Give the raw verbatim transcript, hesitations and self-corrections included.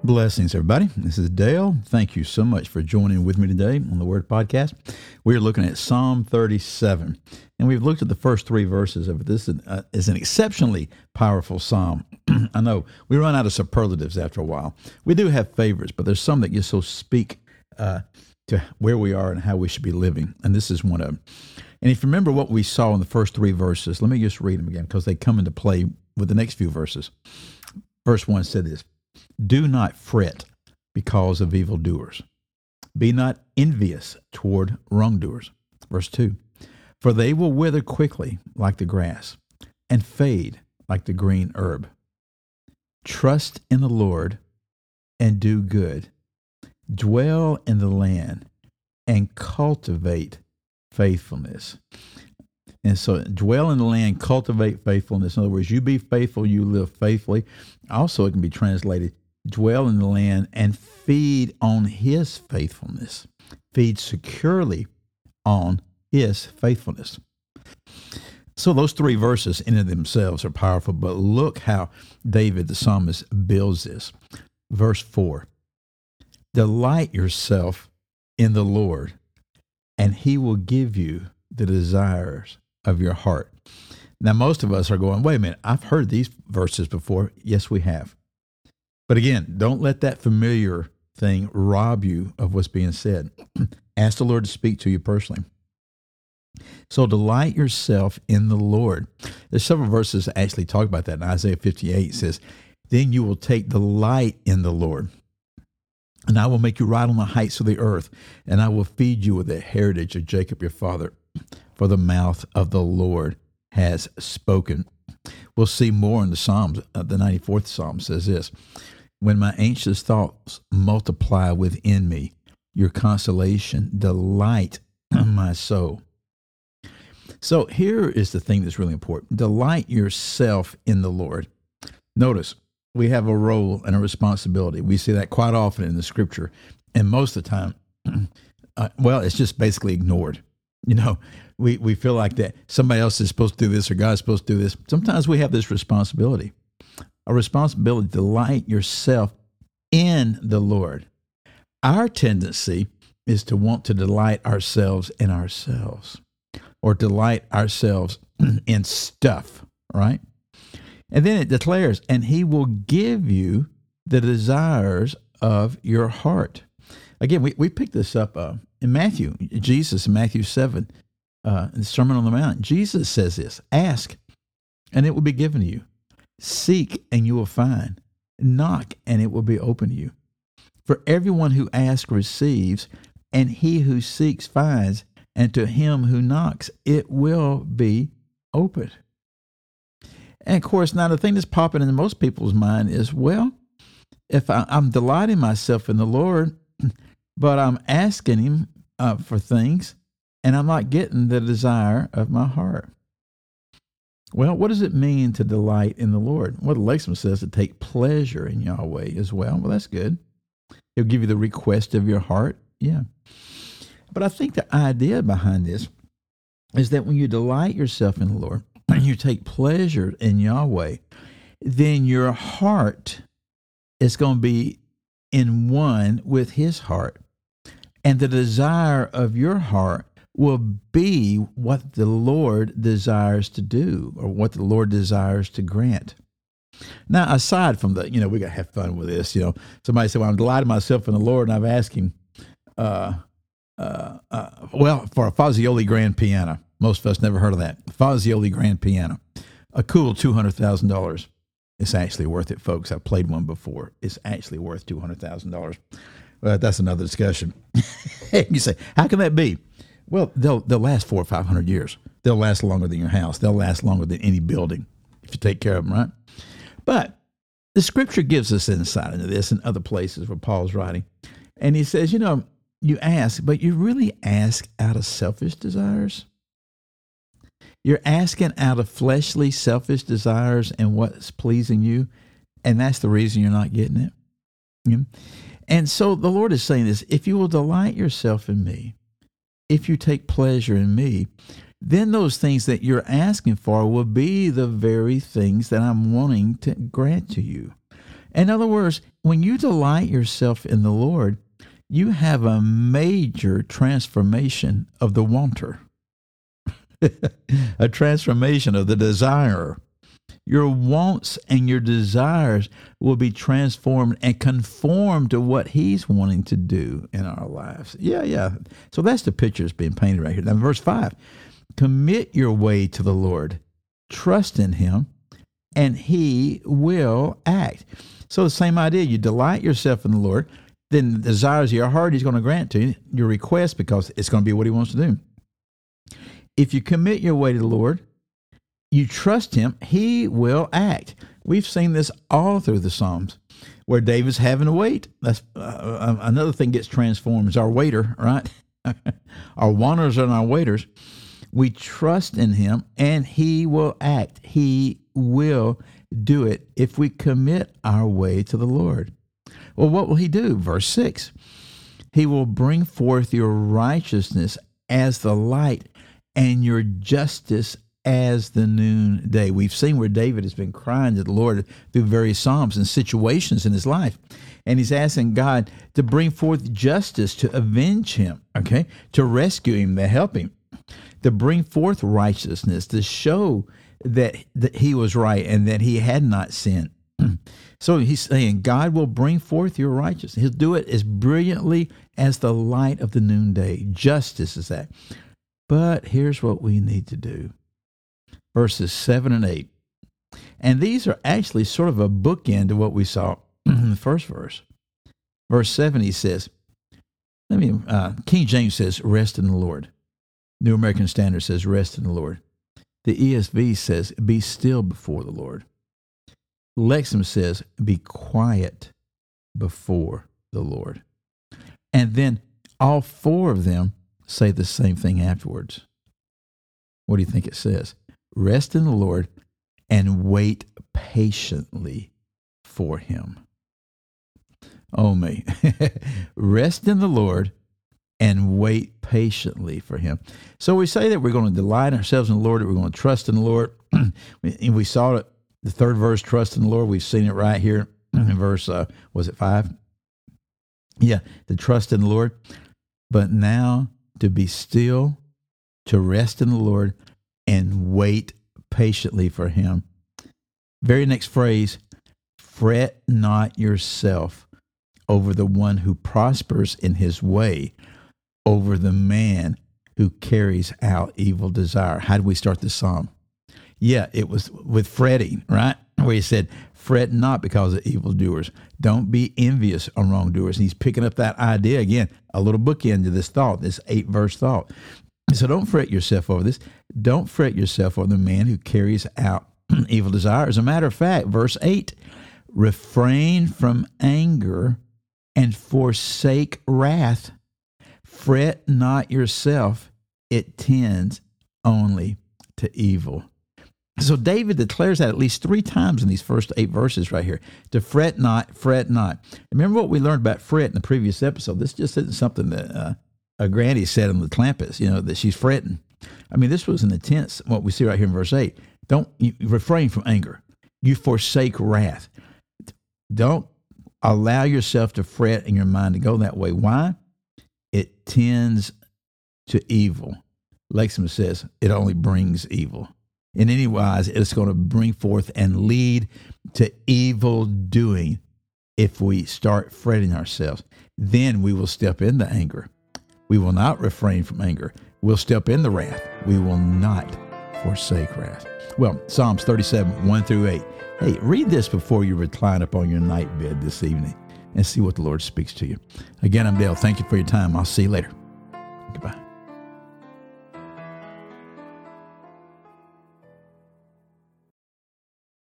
Blessings, everybody. This is Dale. Thank you so much for joining with me today on the Word Podcast. We are looking at Psalm thirty-seven, and we've looked at the first three verses of it. This is, uh, is an exceptionally powerful psalm. I know we run out of superlatives after a while. We do have favorites, but there's some that just so speak uh, to where we are and how we should be living, and this is one of them. And if you remember what we saw in the first three verses, let me just read them again because they come into play with the next few verses. Verse one said this: "Do not fret because of evildoers. Be not envious toward wrongdoers." Verse two, "For they will wither quickly like the grass and fade like the green herb. Trust in the Lord and do good. Dwell in the land and cultivate faithfulness." And so dwell in the land, cultivate faithfulness. In other words, you be faithful, you live faithfully. Also, it can be translated, dwell in the land and feed on his faithfulness. Feed securely on his faithfulness. So those three verses in and of themselves are powerful, but look how David, the psalmist, builds this. Verse four, "Delight yourself in the Lord, and he will give you the desires of your heart." Now, most of us are going, wait a minute, I've heard these verses before. Yes, we have. But again, don't let that familiar thing rob you of what's being said. Ask the Lord to speak to you personally. So delight yourself in the Lord. There's several verses that actually talk about that. In Isaiah fifty-eight says, "Then you will take delight in the Lord, and I will make you ride on the heights of the earth, and I will feed you with the heritage of Jacob your father, for the mouth of the Lord has spoken." We'll see more in the Psalms. Uh, the ninety-fourth Psalm says this: "When my anxious thoughts multiply within me, your consolation delight my soul." So here is the thing that's really important. Delight yourself in the Lord. Notice, we have a role and a responsibility. We see that quite often in the Scripture, and most of the time, uh, well, it's just basically ignored. You know, we, we feel like that somebody else is supposed to do this or God's supposed to do this. Sometimes we have this responsibility, a responsibility to delight yourself in the Lord. Our tendency is to want to delight ourselves in ourselves or delight ourselves in stuff, right? And then it declares, "And he will give you the desires of your heart." Again, we, we picked this up uh, in Matthew. Jesus in Matthew seven, uh, in the Sermon on the Mount, Jesus says this: "Ask, and it will be given to you. Seek, and you will find. Knock, and it will be open to you. For everyone who asks receives, and he who seeks finds, and to him who knocks it will be opened." And of course, now the thing that's popping into most people's mind is, well, if I, I'm delighting myself in the Lord, but I'm asking him uh, for things, and I'm not getting the desire of my heart. Well, what does it mean to delight in the Lord? Well, the Lexham says to take pleasure in Yahweh as well. Well, that's good. He'll give you the request of your heart. Yeah. But I think the idea behind this is that when you delight yourself in the Lord, and you take pleasure in Yahweh, then your heart is going to be in one with his heart. And the desire of your heart will be what the Lord desires to do or what the Lord desires to grant. Now, aside from the, you know, we got to have fun with this. You know, somebody said, well, I'm delighting myself in the Lord, and I've asked him, uh, uh, uh, well, for a Fazioli grand piano. Most of us never heard of that. Fazioli grand piano. A cool two hundred thousand dollars. It's actually worth it, folks. I've played one before. It's actually worth two hundred thousand dollars. Well, that's another discussion. You say, how can that be? Well, they'll they'll last four or five hundred years. They'll last longer than your house. They'll last longer than any building if you take care of them, right? But the Scripture gives us insight into this and other places where Paul's writing. And he says, you know, you ask, but you really ask out of selfish desires. You're asking out of fleshly, selfish desires and what's pleasing you, and that's the reason you're not getting it. Yeah. And so the Lord is saying this: if you will delight yourself in me, if you take pleasure in me, then those things that you're asking for will be the very things that I'm wanting to grant to you. In other words, when you delight yourself in the Lord, you have a major transformation of the wanter, a transformation of the desirer. Your wants and your desires will be transformed and conformed to what he's wanting to do in our lives. Yeah, yeah. So that's the picture that's being painted right here. Now, verse five, commit your way to the Lord, trust in him, and he will act. So the same idea, you delight yourself in the Lord, then the desires of your heart he's going to grant to you, your request, because it's going to be what he wants to do. If you commit your way to the Lord, you trust him, he will act. We've seen this all through the Psalms, where David's having to wait. That's uh, another thing gets transformed is our waiter, right? Our wanters and our waiters. We trust in him, and he will act. He will do it if we commit our way to the Lord. Well, what will he do? Verse six, he will bring forth your righteousness as the light and your justice as the noonday. We've seen where David has been crying to the Lord through various psalms and situations in his life. And he's asking God to bring forth justice, to avenge him, okay, to rescue him, to help him, to bring forth righteousness, to show that, that he was right and that he had not sinned. So he's saying God will bring forth your righteousness. He'll do it as brilliantly as the light of the noonday. Justice is that. But here's what we need to do. Verses seven and eight. And these are actually sort of a bookend to what we saw in the first verse. Verse seven, he says, let me, uh, King James says, rest in the Lord. New American Standard says, rest in the Lord. The E S V says, be still before the Lord. Lexham says, be quiet before the Lord. And then all four of them say the same thing afterwards. What do you think it says? Rest in the Lord and wait patiently for him. Oh, me. Rest in the Lord and wait patiently for him. So we say that we're going to delight ourselves in the Lord, that we're going to trust in the Lord. And we saw it, the third verse, trust in the Lord. We've seen it right here in verse, uh, was it five? Yeah, to trust in the Lord. But now to be still, to rest in the Lord, and wait patiently for him. Very next phrase, fret not yourself over the one who prospers in his way, over the man who carries out evil desire. How did we start this psalm? Yeah, it was with fretting, right? Where he said, fret not because of evildoers. Don't be envious of wrongdoers. And he's picking up that idea again, a little bookend to this thought, this eight verse thought. So don't fret yourself over this. Don't fret yourself over the man who carries out evil desire. As a matter of fact, verse eight, refrain from anger and forsake wrath. Fret not yourself. It tends only to evil. So David declares that at least three times in these first eight verses right here. To fret not, fret not. Remember what we learned about fret in the previous episode. This just isn't something that uh, a granny said on the Clampus, you know, that she's fretting. I mean, this was an intense, what we see right here in verse eight. Don't you refrain from anger. You forsake wrath. Don't allow yourself to fret in your mind to go that way. Why? It tends to evil. Lexham says it only brings evil. In any wise, it's going to bring forth and lead to evil doing if we start fretting ourselves. Then we will step into anger. We will not refrain from anger. We'll step in the wrath. We will not forsake wrath. Well, Psalms thirty-seven, one through eight. Hey, read this before you recline upon your night bed this evening and see what the Lord speaks to you. Again, I'm Dale. Thank you for your time. I'll see you later.